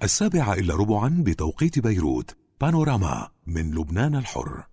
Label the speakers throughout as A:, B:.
A: 7:15 بتوقيت بيروت. بانوراما من لبنان الحر.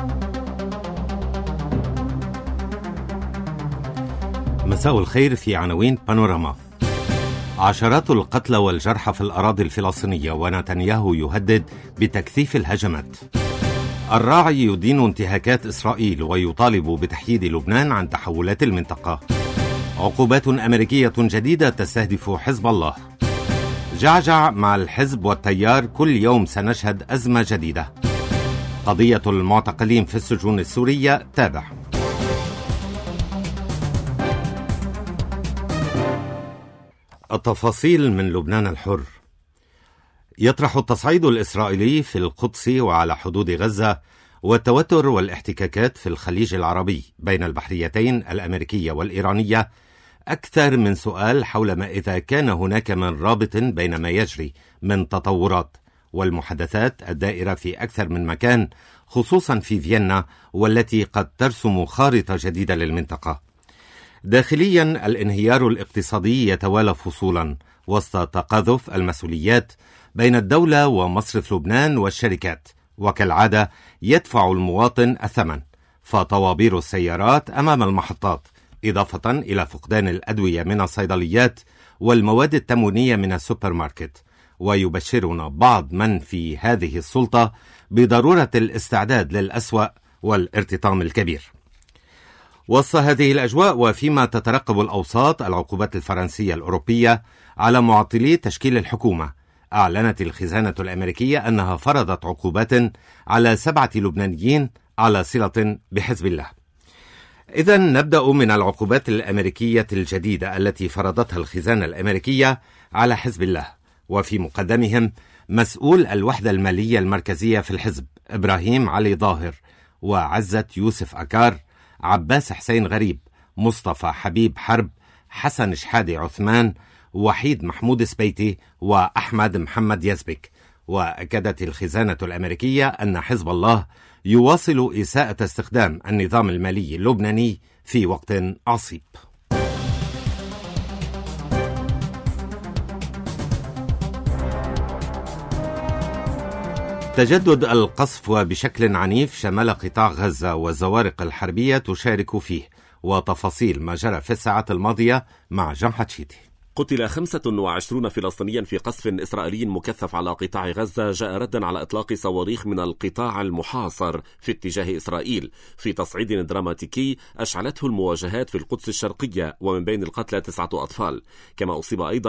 B: مساء الخير. في عناوين بانوراما: عشرات القتلى والجرحى في الأراضي الفلسطينية، ونتنياهو يهدد بتكثيف الهجمات. الراعي يدين انتهاكات إسرائيل ويطالب بتحييد لبنان عن تحولات المنطقة. عقوبات أمريكية جديدة تستهدف حزب الله. جعجع مع الحزب والتيار، كل يوم سنشهد أزمة جديدة. قضية المعتقلين في السجون السورية، تابع. التفاصيل من لبنان الحر. يطرح التصعيد الإسرائيلي في القدس وعلى حدود غزة والتوتر والاحتكاكات في الخليج العربي بين البحريتين الأمريكية والإيرانية أكثر من سؤال حول ما إذا كان هناك من رابط بين ما يجري من تطورات والمحادثات الدائرة في أكثر من مكان، خصوصا في فيينا، والتي قد ترسم خارطة جديدة للمنطقة. داخليا، الانهيار الاقتصادي يتوالى فصولا وسط تقاذف المسؤوليات بين الدولة ومصرف لبنان والشركات، وكالعادة يدفع المواطن الثمن، فطوابير السيارات أمام المحطات، إضافة إلى فقدان الأدوية من الصيدليات والمواد التموينية من السوبر ماركت. ويبشرنا بعض من في هذه السلطة بضرورة الاستعداد للأسوأ والارتطام الكبير. وسط هذه الأجواء، وفيما تترقب الأوساط العقوبات الفرنسية الأوروبية على معطلي تشكيل الحكومة، أعلنت الخزانة الأمريكية أنها فرضت عقوبات على 7 لبنانيين على صلة بحزب الله. إذن نبدأ من العقوبات الأمريكية الجديدة التي فرضتها الخزانة الأمريكية على حزب الله، وفي مقدمهم مسؤول الوحدة المالية المركزية في الحزب إبراهيم علي ظاهر، وعزة يوسف أكار، عباس حسين غريب، مصطفى حبيب حرب، حسن شحادي عثمان، وحيد محمود سبيتي، وأحمد محمد يزبك. وأكدت الخزانة الأمريكية أن حزب الله يواصل إساءة استخدام النظام المالي اللبناني في وقت عصيب. تجدد القصف وبشكل عنيف شمال قطاع غزة، والزوارق الحربية تشارك فيه. وتفاصيل ما جرى في الساعات الماضية مع جان حتشيتي.
C: قتل 25 فلسطينيا في قصف إسرائيلي مكثف على قطاع غزة، جاء ردا على إطلاق صواريخ من القطاع المحاصر في اتجاه إسرائيل، في تصعيد دراماتيكي أشعلته المواجهات في القدس الشرقية، ومن بين القتلى 9 أطفال. كما أصيب أيضا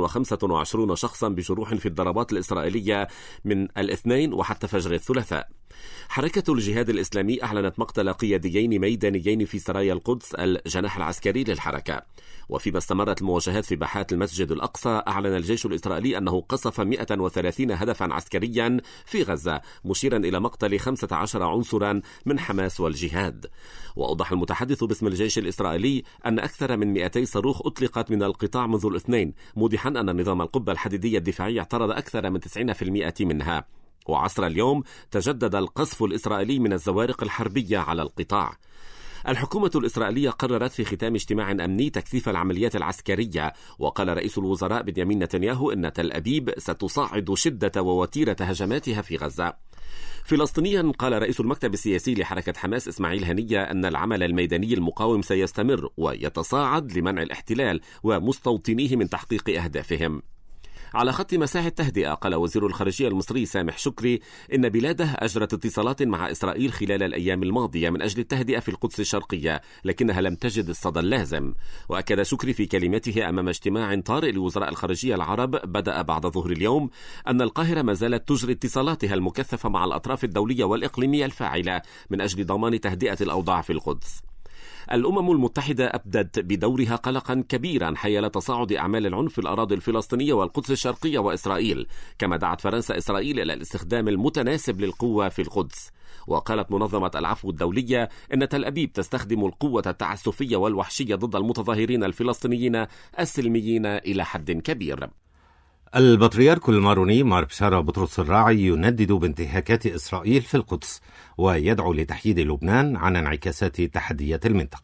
C: 125 شخصا بجروح في الضربات الإسرائيلية من الاثنين وحتى فجر الثلاثاء. حركة الجهاد الإسلامي أعلنت مقتل قياديين ميدانيين في سرايا القدس، الجناح العسكري للحركة. وفيما استمرت المواجهات في باحات المسجد الأقصى، أعلن الجيش الإسرائيلي أنه قصف 130 هدفا عسكريا في غزة، مشيرا إلى مقتل 15 عنصرا من حماس والجهاد. وأوضح المتحدث باسم الجيش الإسرائيلي أن أكثر من 200 صاروخ أطلقت من القطاع منذ الاثنين، موضحا أن نظام القبة الحديدية الدفاعي اعترض أكثر من 90% منها. وعصر اليوم تجدد القصف الإسرائيلي من الزوارق الحربية على القطاع. الحكومة الإسرائيلية قررت في ختام اجتماع أمني تكثيف العمليات العسكرية، وقال رئيس الوزراء بنيامين نتنياهو إن تل أبيب ستصاعد شدة ووتيرة هجماتها في غزة. فلسطينيا، قال رئيس المكتب السياسي لحركة حماس إسماعيل هنية أن العمل الميداني المقاوم سيستمر ويتصاعد لمنع الاحتلال ومستوطنيه من تحقيق أهدافهم. على خط مساحة التهدئة، قال وزير الخارجية المصري سامح شكري إن بلاده أجرت اتصالات مع إسرائيل خلال الأيام الماضية من أجل التهدئة في القدس الشرقية، لكنها لم تجد الصدى اللازم. وأكد شكري في كلمته أمام اجتماع طارئ لوزراء الخارجية العرب بدأ بعد ظهر اليوم أن القاهرة ما زالت تجري اتصالاتها المكثفة مع الأطراف الدولية والإقليمية الفاعلة من أجل ضمان تهدئة الأوضاع في القدس. الأمم المتحدة أبدت بدورها قلقا كبيرا حيال تصاعد أعمال العنف في الأراضي الفلسطينية والقدس الشرقية وإسرائيل، كما دعت فرنسا إسرائيل إلى الاستخدام المتناسب للقوة في القدس. وقالت منظمة العفو الدولية إن تل أبيب تستخدم القوة التعسفية والوحشية ضد المتظاهرين الفلسطينيين السلميين إلى حد كبير.
B: البطريرك الماروني مار بشارة بطرس الراعي يندد بانتهاكات إسرائيل في القدس، ويدعو لتحييد لبنان عن انعكاسات تحديات المنطقة.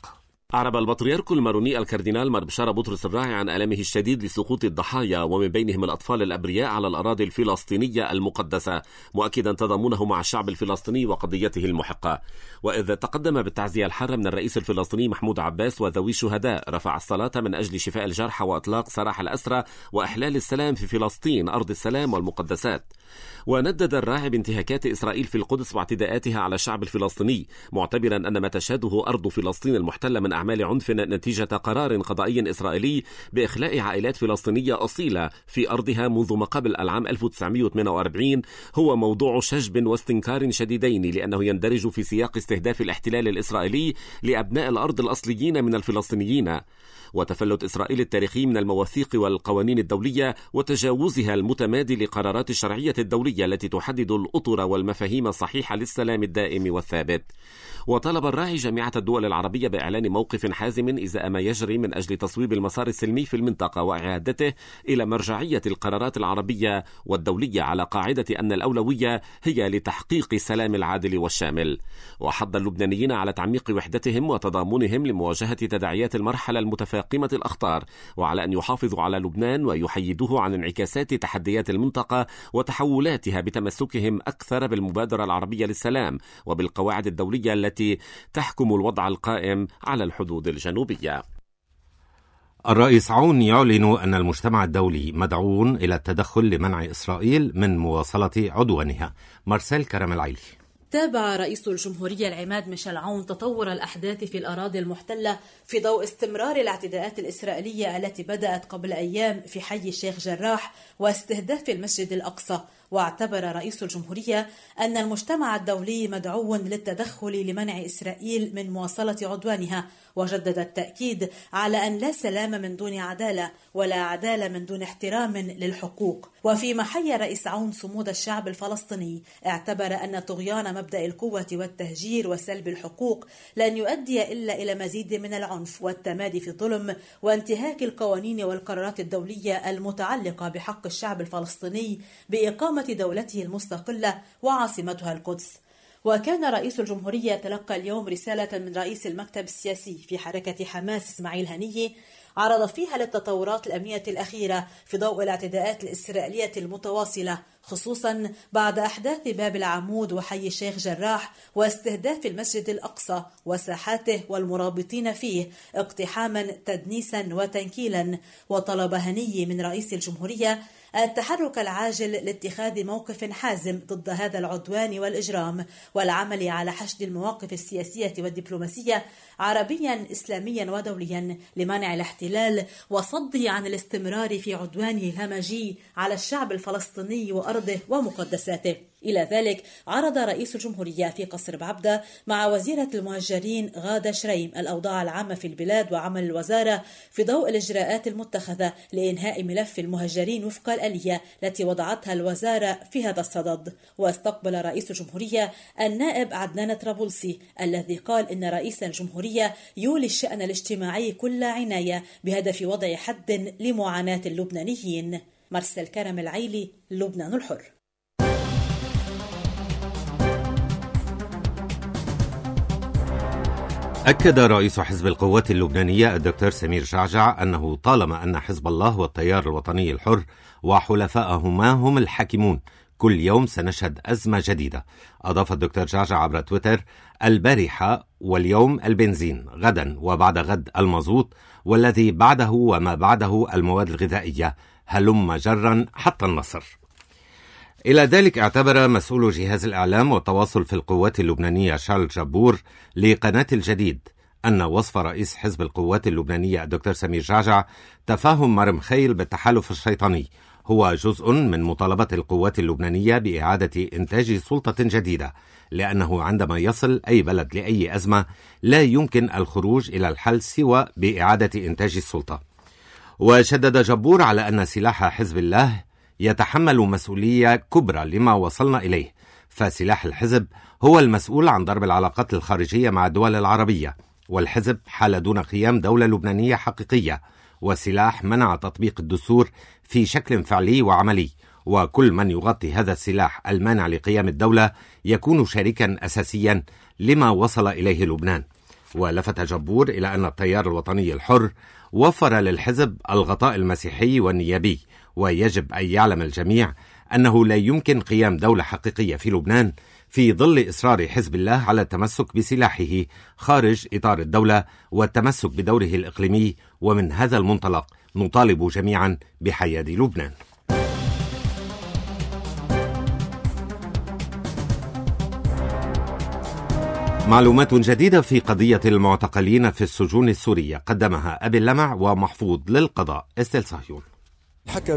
C: أعرب البطريرك الماروني الكاردينال مار بشارة بطرس الراعي عن ألمه الشديد لسقوط الضحايا ومن بينهم الأطفال الأبرياء على الأراضي الفلسطينية المقدسة، مؤكدا تضامنه مع الشعب الفلسطيني وقضيته المحقة. وإذ تقدم بالتعزية الحارة من الرئيس الفلسطيني محمود عباس وذوي الشهداء، رفع الصلاة من أجل شفاء الجرحى وإطلاق سراح الأسرى وإحلال السلام في فلسطين أرض السلام والمقدسات. وندد الراعي بانتهاكات إسرائيل في القدس واعتداءاتها على الشعب الفلسطيني، معتبرا أن ما تشهده أرض فلسطين المحتلة من أعمال عنف نتيجة قرار قضائي إسرائيلي بإخلاء عائلات فلسطينية أصيلة في أرضها منذ ما قبل العام 1948 هو موضوع شجب واستنكار شديدين، لأنه يندرج في سياق استهداف الاحتلال الإسرائيلي لأبناء الأرض الأصليين من الفلسطينيين، وتفلت إسرائيل التاريخي من المواثيق والقوانين الدولية وتجاوزها المتمادي لقرارات الشرعية الدولية التي تحدد الأطر والمفاهيم الصحيحة للسلام الدائم والثابت. وطلب الراعي جامعة الدول العربية بإعلان موقف حازم إزاء ما يجري من أجل تصويب المسار السلمي في المنطقة وإعادته إلى مرجعية القرارات العربية والدولية على قاعدة أن الأولوية هي لتحقيق السلام العادل والشامل. وحض اللبنانيين على تعميق وحدتهم وتضامنهم لمواجهة تداعيات المرحلة المتفاقمة الأخطار، وعلى أن يحافظوا على لبنان ويحيدوه عن انعكاسات تحديات المنطقة وتحولاتها بتمسكهم أكثر بالمبادرة العربية للسلام وبالقواعد الدولية التي تحكم الوضع القائم على الحدود الجنوبية.
B: الرئيس عون يعلن أن المجتمع الدولي مدعو إلى التدخل لمنع إسرائيل من مواصلة عدوانها. مارسيل كرم العيلي.
D: تابع رئيس الجمهورية العماد ميشيل عون تطور الأحداث في الأراضي المحتلة في ضوء استمرار الاعتداءات الإسرائيلية التي بدأت قبل أيام في حي الشيخ جراح واستهداف المسجد الأقصى. واعتبر رئيس الجمهورية أن المجتمع الدولي مدعو للتدخل لمنع إسرائيل من مواصلة عدوانها، وجدد التأكيد على أن لا سلام من دون عدالة ولا عدالة من دون احترام للحقوق. وفيما حيا رئيس عون صمود الشعب الفلسطيني، اعتبر أن طغيان مبدأ القوة والتهجير وسلب الحقوق لن يؤدي إلا إلى مزيد من العنف والتمادي في الظلم وانتهاك القوانين والقرارات الدولية المتعلقة بحق الشعب الفلسطيني بإقامة دولته المستقلة وعاصمتها القدس. وكان رئيس الجمهورية تلقى اليوم رسالة من رئيس المكتب السياسي في حركة حماس إسماعيل هنية، عرض فيها للتطورات الأمنية الأخيرة في ضوء الاعتداءات الإسرائيلية المتواصلة، خصوصا بعد أحداث باب العمود وحي الشيخ جراح واستهداف المسجد الأقصى وساحاته والمرابطين فيه اقتحاما تدنيسا وتنكيلا. وطلب هنية من رئيس الجمهورية التحرك العاجل لاتخاذ موقف حازم ضد هذا العدوان والإجرام، والعمل على حشد المواقف السياسية والدبلوماسية عربيا إسلاميا ودوليا لمنع الاحتلال وصده عن الاستمرار في عدوانه الهمجي على الشعب الفلسطيني وأرضه ومقدساته. إلى ذلك عرض رئيس الجمهورية في قصر بعبدة مع وزيرة المهجرين غادة شريم الأوضاع العامة في البلاد وعمل الوزارة في ضوء الإجراءات المتخذة لإنهاء ملف المهجرين وفق الآلية التي وضعتها الوزارة في هذا الصدد. واستقبل رئيس الجمهورية النائب عدنان طرابلسي الذي قال إن رئيس الجمهورية يولي الشأن الاجتماعي كل عناية بهدف وضع حد لمعاناة اللبنانيين. مارسيل كرم العيلي، لبنان الحر.
B: أكد رئيس حزب القوات اللبنانية الدكتور سمير جعجع أنه طالما أن حزب الله والتيار الوطني الحر وحلفائهما هم الحاكمون، كل يوم سنشهد أزمة جديدة. أضاف الدكتور جعجع عبر تويتر: البارحة واليوم البنزين، غدا وبعد غد المازوت، والذي بعده وما بعده المواد الغذائية، هلم جرا حتى النصر. إلى ذلك اعتبر مسؤول جهاز الإعلام والتواصل في القوات اللبنانية شارل جبور لقناة الجديد أن وصف رئيس حزب القوات اللبنانية الدكتور سمير جعجع تفاهم مرم خيل بالتحالف الشيطاني هو جزء من مطالبة القوات اللبنانية بإعادة إنتاج سلطة جديدة، لأنه عندما يصل أي بلد لأي أزمة لا يمكن الخروج إلى الحل سوى بإعادة إنتاج السلطة. وشدد جبور على أن سلاح حزب الله يتحمل مسؤولية كبرى لما وصلنا إليه، فسلاح الحزب هو المسؤول عن ضرب العلاقات الخارجية مع الدول العربية، والحزب حال دون قيام دولة لبنانية حقيقية، وسلاح منع تطبيق الدستور في شكل فعلي وعملي، وكل من يغطي هذا السلاح المانع لقيام الدولة يكون شريكا أساسيا لما وصل إليه لبنان. ولفت جبور إلى أن التيار الوطني الحر وفر للحزب الغطاء المسيحي والنيابي، ويجب أن يعلم الجميع أنه لا يمكن قيام دولة حقيقية في لبنان في ظل إصرار حزب الله على التمسك بسلاحه خارج إطار الدولة والتمسك بدوره الإقليمي. ومن هذا المنطلق نطالب جميعا بحياد لبنان. معلومات جديدة في قضية المعتقلين في السجون السورية قدمها أبي اللمع ومحفوظ للقضاء. استيل صهيون
E: حكى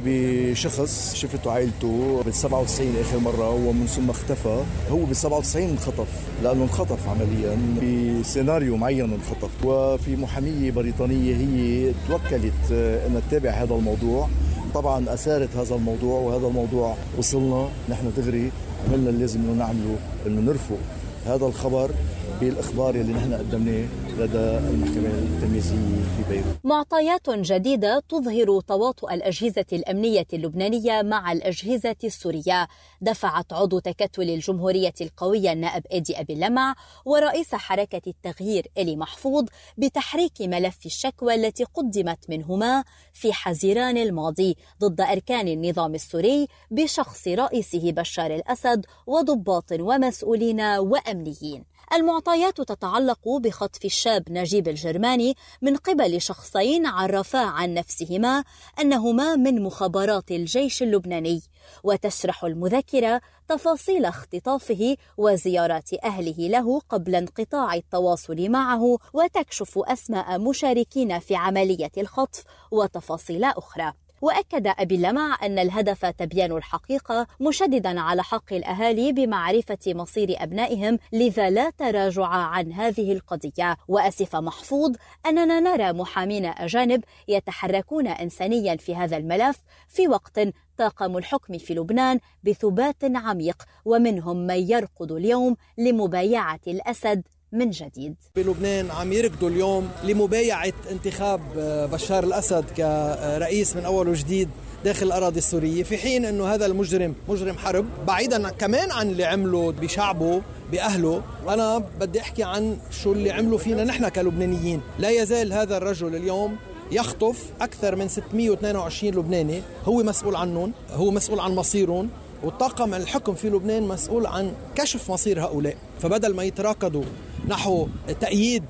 E: بشخص شفته عائلته بال97 آخر مرة، ومن ثم اختفى. هو بال97 انخطف، لأنه انخطف عمليا بسيناريو معين انخطف. وفي محامية بريطانية هي توكلت أن تتابع هذا الموضوع. طبعا أثارت هذا الموضوع، وهذا الموضوع وصلنا نحن دغري عملنا اللي لازم نعمله، أنه نرفض هذا الخبر بالإخبار اللي نحن قدمناه لدى المحكمة التمييزية في بيروت.
F: معطيات جديدة تظهر تواطؤ الأجهزة الأمنية اللبنانية مع الأجهزة السورية دفعت عضو تكتل الجمهورية القوية النائب إيدي أبي اللمع ورئيس حركة التغيير إلي محفوظ بتحريك ملف الشكوى التي قدمت منهما في حزيران الماضي ضد أركان النظام السوري بشخص رئيسه بشار الأسد وضباط ومسؤولين وأمنيين. المعطيات تتعلق بخطف الشاب نجيب الجرماني من قبل شخصين عرفا عن نفسهما أنهما من مخابرات الجيش اللبناني، وتشرح المذكرة تفاصيل اختطافه وزيارات أهله له قبل انقطاع التواصل معه، وتكشف أسماء مشاركين في عملية الخطف وتفاصيل أخرى. وأكد أبي اللمع أن الهدف تبيان الحقيقة، مشددا على حق الأهالي بمعرفة مصير أبنائهم، لذا لا تراجع عن هذه القضية. وأسف محفوظ أننا نرى محامين أجانب يتحركون إنسانيا في هذا الملف في وقت طاقم الحكم في لبنان بثبات عميق، ومنهم من يركض اليوم لمبايعة الأسد من جديد.
G: بلبنان عم يركضوا اليوم لمبايعة انتخاب بشار الأسد كرئيس من أول وجديد داخل الأراضي السورية، في حين أنه هذا المجرم مجرم حرب، بعيدا كمان عن اللي عمله بشعبه بأهله. أنا بدي أحكي عن شو اللي عمله فينا نحن كلبنانيين. لا يزال هذا الرجل اليوم يخطف أكثر من 622 لبناني، هو مسؤول عنهم، هو مسؤول عن مصيرهم، والطاقم الحكم في لبنان مسؤول عن كشف مصير هؤلاء. فبدل ما يتراكضوا نحو تأييد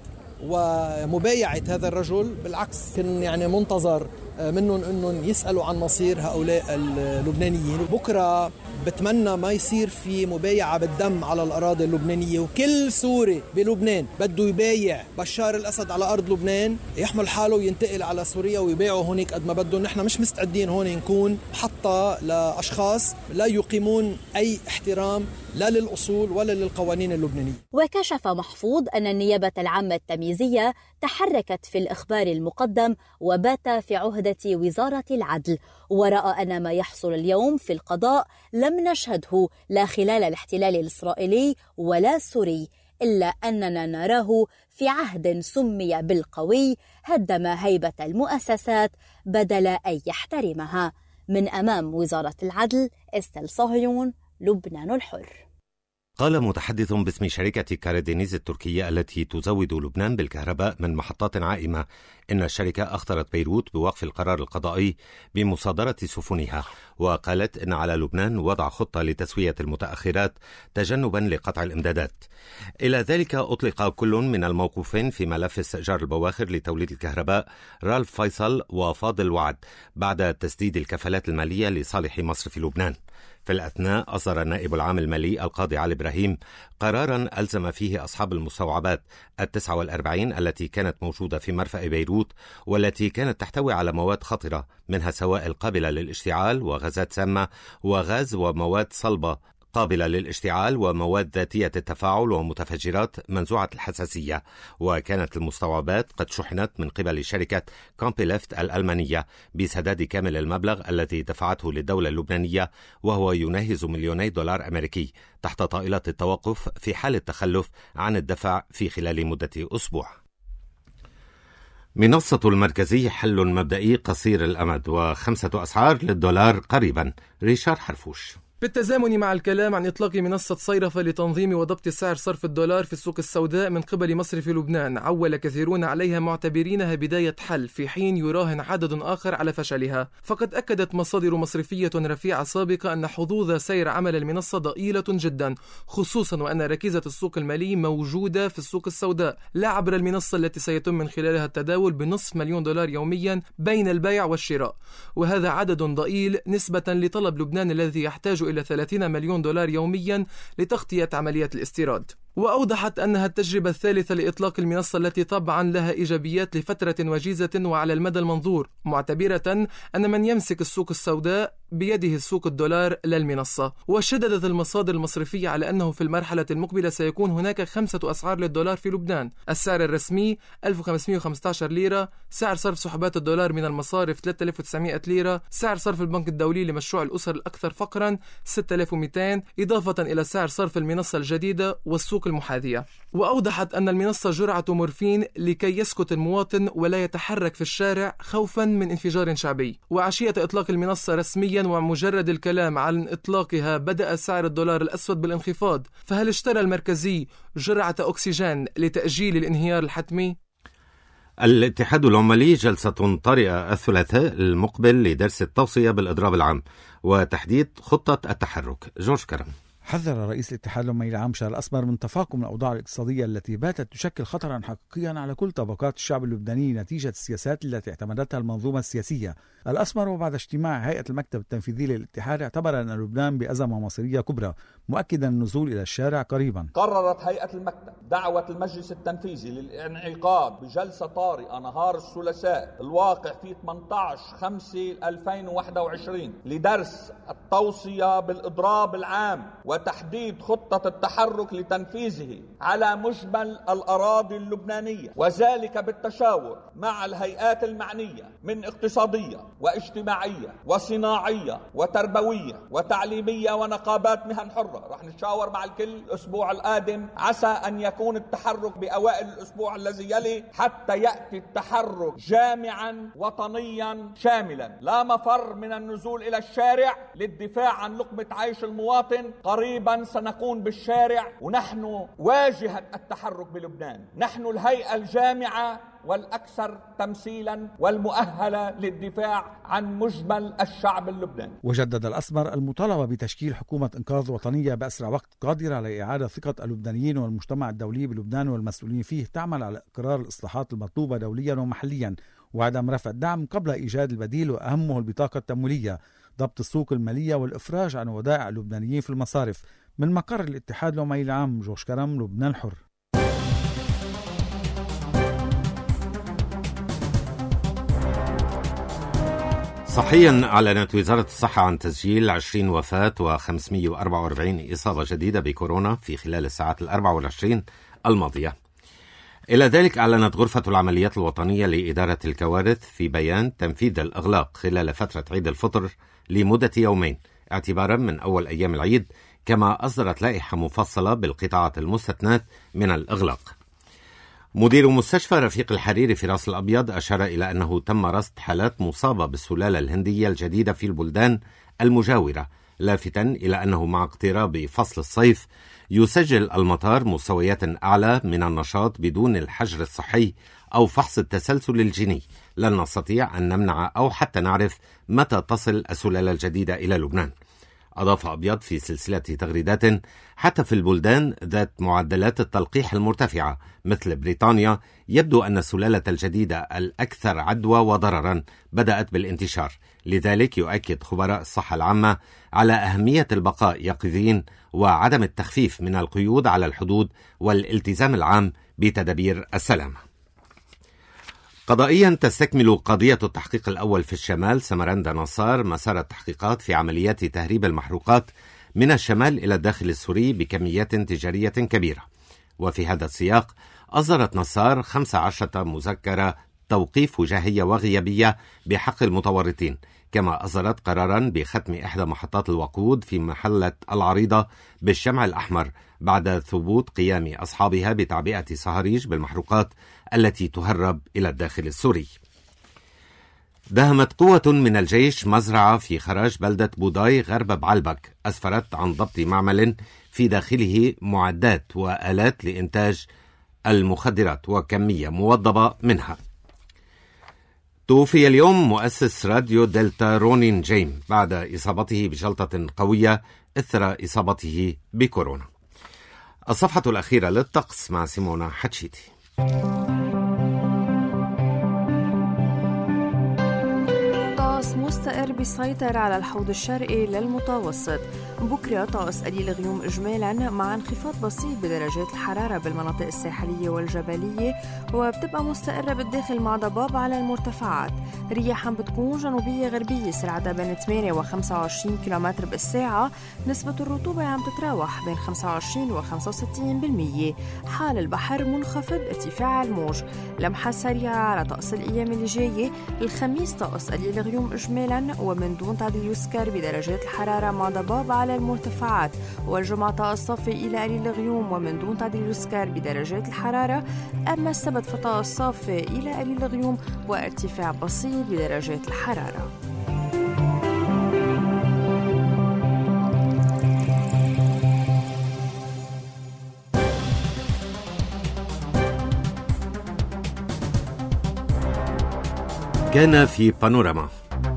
G: ومبايعة هذا الرجل، بالعكس كان يعني منتظر منهم أنهم يسألوا عن مصير هؤلاء اللبنانيين. بكرة بتمنى ما يصير في مبايعة بالدم على الأراضي اللبنانية، وكل سوري بلبنان بده يبايع بشار الأسد على أرض لبنان يحمل حاله وينتقل على سوريا ويبايعوا هونيك قد ما بدهم. نحن مش مستعدين هون نكون محطة لأشخاص لا يقيمون أي احترام لا للأصول ولا للقوانين اللبنانية.
F: وكشف محفوظ أن النيابة العامة التمييزية تحركت في الإخبار المقدم وبات في عهدة وزارة العدل، ورأى أن ما يحصل اليوم في القضاء لم نشهده لا خلال الاحتلال الإسرائيلي ولا السوري، إلا أننا نراه في عهد سمي بالقوي هدم هيبة المؤسسات بدل أن يحترمها. من أمام وزارة العدل، استيل صهيون، لبنان الحر.
B: قال متحدث باسم شركة كاردينيز التركية التي تزود لبنان بالكهرباء من محطات عائمة إن الشركة أخطرت بيروت بوقف القرار القضائي بمصادرة سفنها، وقالت إن على لبنان وضع خطة لتسوية المتأخرات تجنبا لقطع الإمدادات. إلى ذلك أطلق كل من الموقوفين في ملف استئجار البواخر لتوليد الكهرباء رالف فيصل وفاضل وعد بعد تسديد الكفالات المالية لصالح مصر في لبنان. في الأثناء أصدر النائب العام المالي القاضي علي إبراهيم قرارا ألزم فيه أصحاب المستوعبات 49 التي كانت موجودة في مرفأ بيروت والتي كانت تحتوي على مواد خطرة منها سوائل قابلة للاشتعال وغازات سامة وغاز ومواد صلبة قابلة للاشتعال ومواد ذاتية التفاعل ومتفجرات منزوعة الحساسية. وكانت المستوعبات قد شحنت من قبل شركة كومبيليفت الألمانية بسداد كامل المبلغ الذي دفعته للدولة اللبنانية، وهو يناهز $2 مليون أمريكي، تحت طائلة التوقف في حال التخلف عن الدفع في خلال مدة أسبوع. منصة المركزي حل مبدئي قصير الأمد و5 أسعار للدولار قريبا. ريشار حرفوش.
H: بالتزامن مع الكلام عن إطلاق منصة صيرفة لتنظيم وضبط سعر صرف الدولار في السوق السوداء من قبل مصرف لبنان، عول كثيرون عليها معتبرينها بداية حل، في حين يراهن عدد آخر على فشلها. فقد أكدت مصادر مصرفية رفيعة سابقة أن حظوظ سير عمل المنصة ضئيلة جدا، خصوصا وأن ركيزة السوق المالي موجودة في السوق السوداء لا عبر المنصة التي سيتم من خلالها التداول بنصف مليون دولار يوميا بين البيع والشراء، وهذا عدد ضئيل نسبة لطلب لبنان الذي يحتاج إلى 30 مليون دولار يوميا لتغطية عملية الاستيراد. وأوضحت أنها التجربة الثالثة لإطلاق المنصة التي طبعا لها إيجابيات لفترة وجيزة وعلى المدى المنظور، معتبرة أن من يمسك السوق السوداء بيده سوق الدولار للمنصة. وشددت المصادر المصرفية على أنه في المرحلة المقبلة سيكون هناك 5 أسعار للدولار في لبنان: السعر الرسمي 1515 ليرة، سعر صرف سحبات الدولار من المصارف 3900 ليرة، سعر صرف البنك الدولي لمشروع الأسر الأكثر فقرا 6200، إضافة إلى سعر صرف المنصة الجديدة والسوق المحاذية. وأوضحت أن المنصة جرعة مورفين لكي يسكت المواطن ولا يتحرك في الشارع خوفا من انفجار شعبي. وعشية إطلاق المنصة رسميا ومجرد الكلام عن إطلاقها بدأ سعر الدولار الأسود بالانخفاض، فهل اشترى المركزي جرعة أكسجين لتأجيل الانهيار الحتمي؟
B: الاتحاد العمالي جلسة طارئة الثلاثاء المقبل لدرس التوصية بالإضراب العام وتحديد خطة التحرك. جورج كرم.
I: حذر رئيس الاتحاد العمالي العام بشار الأسمر من تفاقم الأوضاع الاقتصادية التي باتت تشكل خطرا حقيقيا على كل طبقات الشعب اللبناني نتيجة السياسات التي اعتمدتها المنظومة السياسية. الأسمر وبعد اجتماع هيئة المكتب التنفيذي للاتحاد اعتبر أن لبنان بأزمة مصيرية كبرى، مؤكدا النزول إلى الشارع قريبا.
J: قررت هيئة المكتب دعوة المجلس التنفيذي للانعقاد بجلسة طارئة نهار الثلاثاء الواقع في 18/5/2021 لدرس التوصية بالإضراب العام وتحديد خطة التحرك لتنفيذه على مجمل الأراضي اللبنانية، وذلك بالتشاور مع الهيئات المعنية من اقتصادية واجتماعية وصناعية وتربوية وتعليمية ونقابات مهن حرة. رح نتشاور مع الكل الأسبوع القادم، عسى أن يكون التحرك بأوائل الأسبوع الذي يلي حتى يأتي التحرك جامعا وطنيا شاملا. لا مفر من النزول إلى الشارع للدفاع عن لقمة عيش المواطن. قريبا سنكون بالشارع ونحن واجهة التحرك بلبنان، نحن الهيئة الجامعة والأكثر تمثيلا والمؤهلة للدفاع عن مجمل الشعب اللبناني.
I: وجدد الأسمر المطالبة بتشكيل حكومة إنقاذ وطنية بأسرع وقت قادرة على إعادة ثقة اللبنانيين والمجتمع الدولي بلبنان والمسؤولين فيه، تعمل على إقرار الإصلاحات المطلوبة دوليا ومحليا وعدم رفع الدعم قبل إيجاد البديل وأهمه البطاقة التمويلية، ضبط السوق المالية والإفراج عن ودائع اللبنانيين في المصارف. من مقر الاتحاد العمالي العام، جورج كرم، لبنان الحر.
B: صحيا أعلنت وزارة الصحة عن تسجيل 20 وفاة و544 إصابة جديدة بكورونا في خلال الساعات 24 الماضية. إلى ذلك أعلنت غرفة العمليات الوطنية لإدارة الكوارث في بيان تنفيذ الإغلاق خلال فترة عيد الفطر لمدة يومين اعتبارا من أول أيام العيد، كما أصدرت لائحة مفصلة بالقطاعات المستثناة من الإغلاق. مدير مستشفى رفيق الحريري في راس الأبيض أشار إلى أنه تم رصد حالات مصابة بالسلالة الهندية الجديدة في البلدان المجاورة، لافتا إلى أنه مع اقتراب فصل الصيف يسجل المطار مستويات أعلى من النشاط بدون الحجر الصحي أو فحص التسلسل الجيني. لن نستطيع أن نمنع أو حتى نعرف متى تصل السلالة الجديدة إلى لبنان. أضاف أبيض في سلسلة تغريدات: حتى في البلدان ذات معدلات التلقيح المرتفعة مثل بريطانيا يبدو أن السلالة الجديدة الأكثر عدوى وضررا بدأت بالانتشار. لذلك يؤكد خبراء الصحة العامة على أهمية البقاء يقظين وعدم التخفيف من القيود على الحدود والالتزام العام بتدابير السلامة. قضائيا تستكمل قضية التحقيق الأول في الشمال سمرند نصار مسار التحقيقات في عمليات تهريب المحروقات من الشمال إلى الداخل السوري بكميات تجارية كبيرة. وفي هذا السياق أصدرت نصار 15 مذكرة توقيف وجاهية وغيابية بحق المتورطين، كما أصدرت قرارا بختم إحدى محطات الوقود في محلة العريضة بالشمع الأحمر بعد ثبوت قيام أصحابها بتعبئة صهاريج بالمحروقات التي تهرب إلى الداخل السوري. داهمت قوة من الجيش مزرعة في خراج بلدة بوداي غرب بعلبك، أسفرت عن ضبط معمل في داخله معدات وآلات لإنتاج المخدرات وكمية موضبة منها. توفي اليوم مؤسس راديو دلتا رونين جيم بعد إصابته بجلطة قوية إثر إصابته بكورونا. الصفحة الأخيرة للطقس مع سيمونا حتشيتي.
K: مستقر بيسيطر على الحوض الشرقي للمتوسط. بكرة طقس قليل غيوم إجمالا مع انخفاض بسيط بدرجات الحرارة بالمناطق الساحلية والجبلية، وبتبقى مستقرة بالداخل مع ضباب على المرتفعات. رياح بتكون جنوبية غربية سرعتها بين 8 و 25 كم بالساعة. نسبة الرطوبة عم تتراوح بين 25 و 65%. حال البحر منخفض، ارتفاع الموج. لمحة سريعة على طقس الأيام اللي جاية. الخميس طقس قليل غيوم إجمالا ومن دون تعديل يسكر بدرجات الحرارة مع ضباب على المرتفعات. والجمعة طقس صافي إلى قليل غيوم ومن دون تعديل يسكر بدرجات الحرارة. أما السبت فطقس صافي إلى قليل غيوم وارتفاع بسيط بدرجات الحرارة.
B: كان في بانوراما.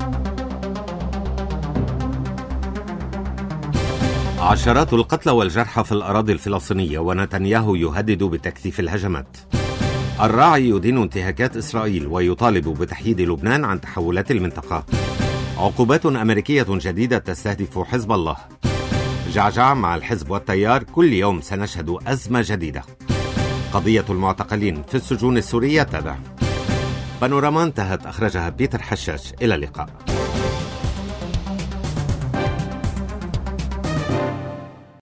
B: عشرات القتلى والجرحى في الأراضي الفلسطينية، ونتنياهو يهدد بتكثيف الهجمات. الراعي يدين انتهاكات إسرائيل ويطالب بتحييد لبنان عن تحولات المنطقة. عقوبات أمريكية جديدة تستهدف حزب الله. جعجع مع الحزب والتيار، كل يوم سنشهد أزمة جديدة. قضية المعتقلين في السجون السورية تابع. بانوراما انتهت، أخرجها بيتر حشاش. إلى اللقاء.